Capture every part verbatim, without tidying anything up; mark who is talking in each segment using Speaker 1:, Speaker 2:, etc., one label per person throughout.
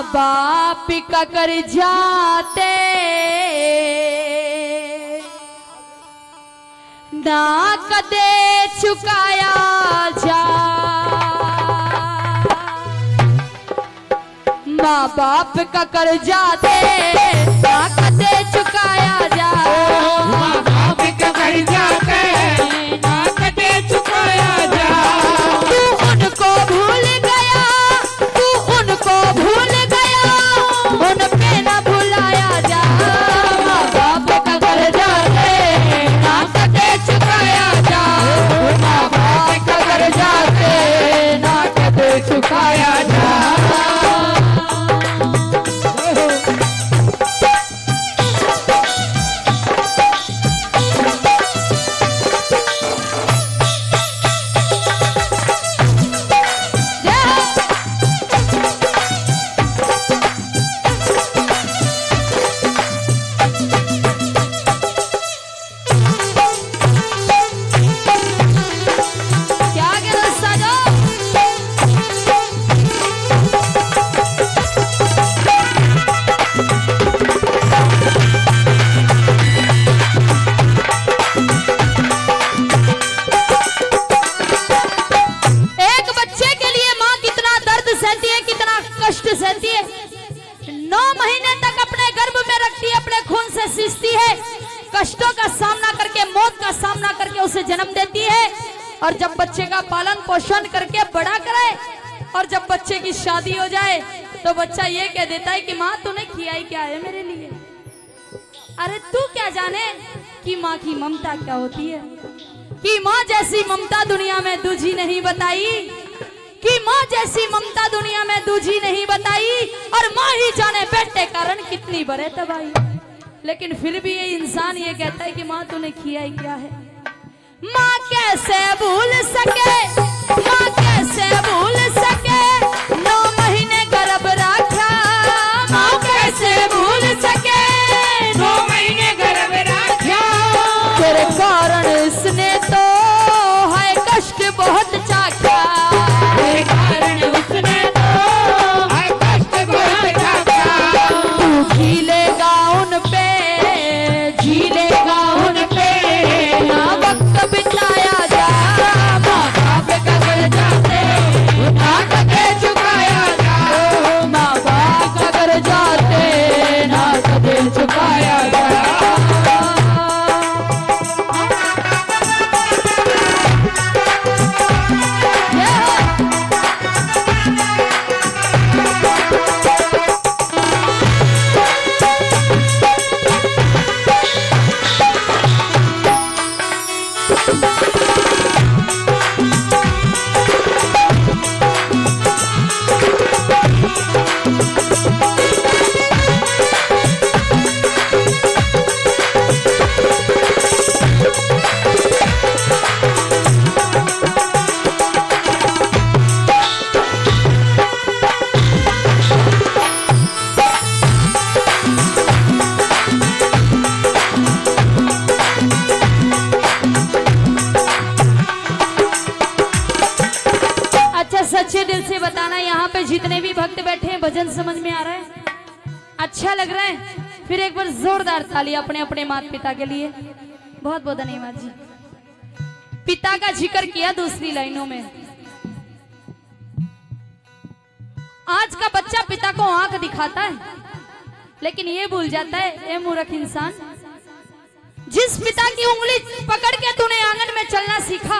Speaker 1: बाप का कर जाते ना कदे चुकाया जा। माँ बाप का कर जाते ना कदे चुकाया जा।
Speaker 2: माँ बाप का कर जाते ना कदे चुकाया जा।
Speaker 1: तू उनको भूल गया, तू उनको भूल गया, उन पे ना भुलाया जा। माँ बाप का कर जाते ना कदे चुकाया जा। माँ बाप का कर जाते ना कदे चुकाया जा। कष्टों का सामना करके, मौत का सामना करके उसे जन्म देती है और जब बच्चे का पालन पोषण करके बड़ा करे और जब बच्चे की शादी हो जाए तो बच्चा ये कह देता है कि माँ तूने किया ही क्या है मेरे लिए। अरे तू क्या जाने कि माँ की ममता क्या होती है, कि माँ जैसी ममता दुनिया में दूजी नहीं बताई, कि माँ जैसी ममता दुनिया में दूजी नहीं बताई। और माँ ही जाने बेटे कारण कितनी बड़े तबाही। लेकिन फिर भी ये इंसान ये कहता है कि माँ तूने किया ही क्या है। माँ कैसे भूल सके, माँ कैसे भूल सके, नौ महीने गर्भ रखा। माँ कैसे भूल सके,
Speaker 2: नौ महीने गर्भ रखा।
Speaker 1: तेरे कारण इसने तो है कष्ट बहुत चाखा।
Speaker 2: तेरे कारण उसने तो है कष्ट बहुत चाखा।
Speaker 1: तू झीलेगा उन पे, झीलेगा उन पे, ना वक्त बिताया जा। माँ बाप का कर जाते ना कदे चुकाया जा। माँ बाप का कर जाते ना कदे चुकाया जा। सच्चे दिल से बताना, यहाँ पे जितने भी भक्त बैठे हैं भजन समझ में आ रहा है, अच्छा लग रहा है? फिर एक बार जोरदार ताली अपने अपने माता पिता के लिए। बहुत बहुत धन्यवाद जी। पिता का जिक्र किया दूसरी लाइनों में। आज का बच्चा पिता को आंख दिखाता है लेकिन ये भूल जाता है, ए मूर्ख इंसान, जिस पिता की उंगली पकड़ के तूने आंगन में चलना सीखा,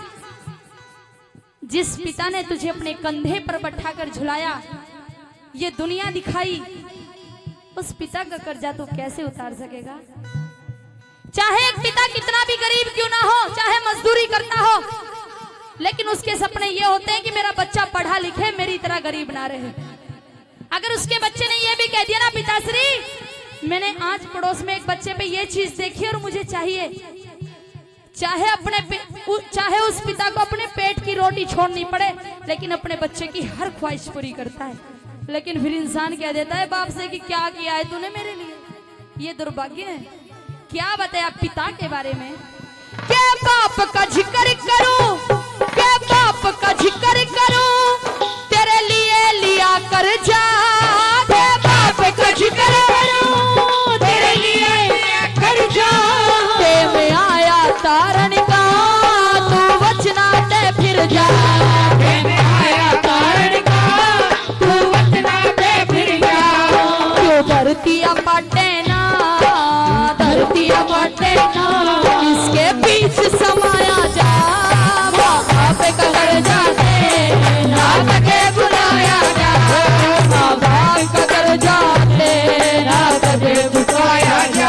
Speaker 1: जिस पिता ने तुझे अपने कंधे पर बैठाकर झुलाया, ये दुनिया दिखाई, उस पिता का कर्जा तू कैसे उतार सकेगा? चाहे एक पिता कितना भी गरीब क्यों ना हो, चाहे मजदूरी करता हो, लेकिन उसके सपने ये होते हैं कि मेरा बच्चा पढ़ा लिखे, मेरी तरह गरीब ना रहे। अगर उसके बच्चे ने ये भी कह दिया ना, पिताश्री मैंने आज पड़ोस में एक बच्चे पे ये चीज देखी और मुझे चाहिए, चाहे अपने चाहे उस पिता को अपने पेट की रोटी छोड़नी पड़े लेकिन अपने बच्चे की हर ख्वाहिश पूरी करता है। लेकिन फिर इंसान कह देता है बाप से कि क्या किया है तूने मेरे लिए, ये दुर्भाग्य है। क्या बताया पिता के बारे में? क्या बाप का जिक्र करूं, क्या बाप का जिक्र करूं, तेरे लिए लिया कर जा समाया जा, माँ बाप का कर्जा दे ना कदे भुलाया जा, माँ बाप का कर्जा दे ना कदे भुलाया जा।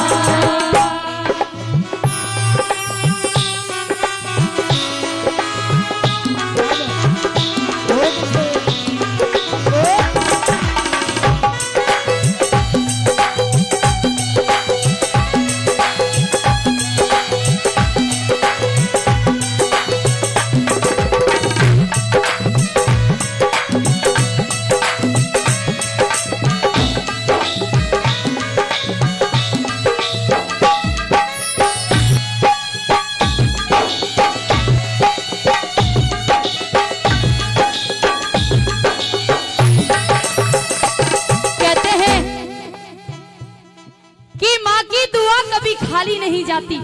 Speaker 1: खाली नहीं जाती,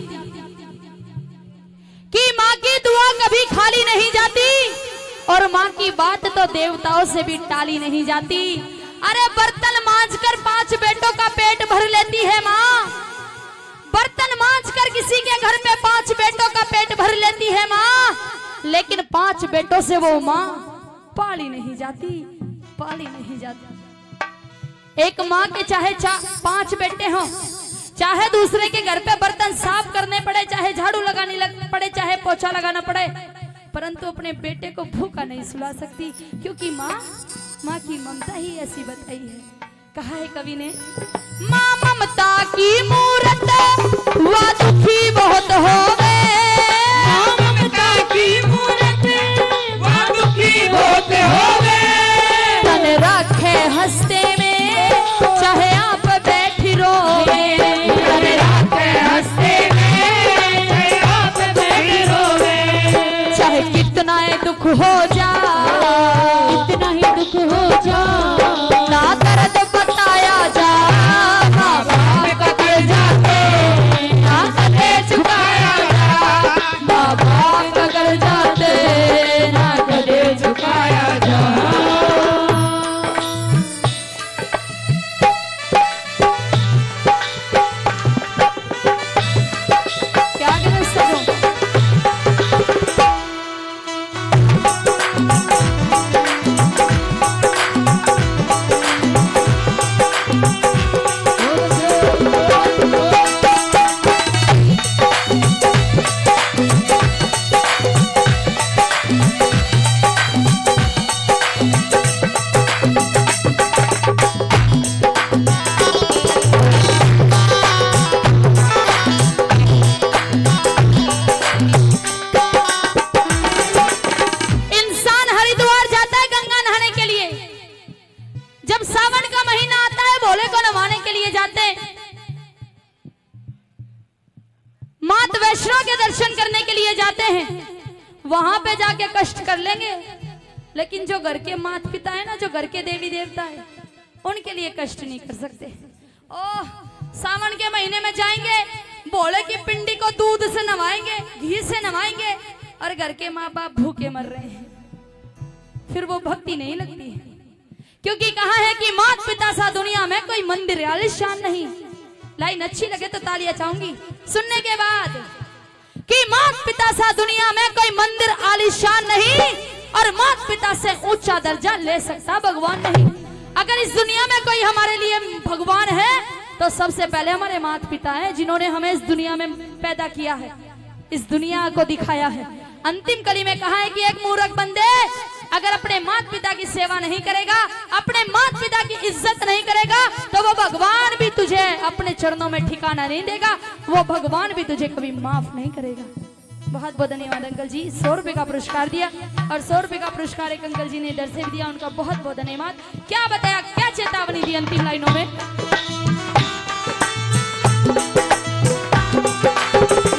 Speaker 1: कि माँ की दुआ कभी खाली नहीं जाती, और माँ की बात तो देवताओं से भी टाली नहीं जाती। अरे बर्तन मांजकर पांच बेटों का पेट भर लेती है माँ, बर्तन मांजकर किसी के घर में पांच बेटों का पेट भर लेती है माँ, लेकिन पांच बेटों से वो माँ पाली नहीं जाती, पाली नहीं जाती। एक माँ के चाहे चा पांच बेटे हों, चाहे दूसरे के घर पे बर्तन साफ करने पड़े, चाहे झाड़ू लगाने लग पड़े, चाहे पोछा लगाना पड़े, परंतु अपने बेटे को भूखा नहीं सुला सकती, क्योंकि माँ माँ की ममता ही ऐसी बताई है। कहा है कवि ने, माँ ममता की मूरत वह दुखी बहुत होवे,
Speaker 2: माँ ममता की मूरत वह दुखी बहुत होवे,
Speaker 1: तन रखे हंसते में चाहे आप बैठी रोवे, कितना ही दुख हो जा, इतना ही दुख हो जा, ना दर्द बताया जा, माँ बाप का कर्जा दे ना कदे चुकाया जा, माँ बाप का कर्जा दे ना कदे चुकाया जा। क्या करें सब वहां पे जाके कष्ट कर लेंगे, लेकिन जो घर के माता पिता है ना, जो घर के देवी देवता है, उनके लिए कष्ट नहीं कर सकते। ओह, सावन के महीने में जाएंगे, भोले की पिंडी को दूध से नवाएंगे, घी से नवाएंगे, और घर के माँ बाप भूखे मर रहे हैं, फिर वो भक्ति नहीं लगती है। क्योंकि कहा है कि माता पिता सा दुनिया में कोई मंदिर आलीशान नहीं। लाइन अच्छी लगे तो तालियां चाहूंगी सुनने के बाद, कि माता पिता सा दुनिया में कोई मंदिर आलीशान नहीं, और माता पिता से ऊंचा दर्जा ले सकता भगवान नहीं। अगर इस दुनिया में कोई हमारे लिए भगवान है तो सबसे पहले हमारे माता पिता हैं, जिन्होंने हमें इस दुनिया में पैदा किया है, इस दुनिया को दिखाया है। अंतिम कली में कहा है कि एक मूर्ख बंदे अगर अपने माता पिता की सेवा नहीं करेगा, अपने माता पिता की इज्जत नहीं करेगा, तो वो भगवान भी तुझे अपने चरणों में ठिकाना नहीं देगा, वो भगवान भी तुझे कभी माफ नहीं करेगा। बहुत बहुत धन्यवाद अंकल जी, सौ रुपए का पुरस्कार दिया, और सौ रुपए का पुरस्कार एक अंकल जी ने इधर से भी दिया, उनका बहुत बहुत धन्यवाद। क्या बताया, क्या चेतावनी दी अंतिम लाइनों में।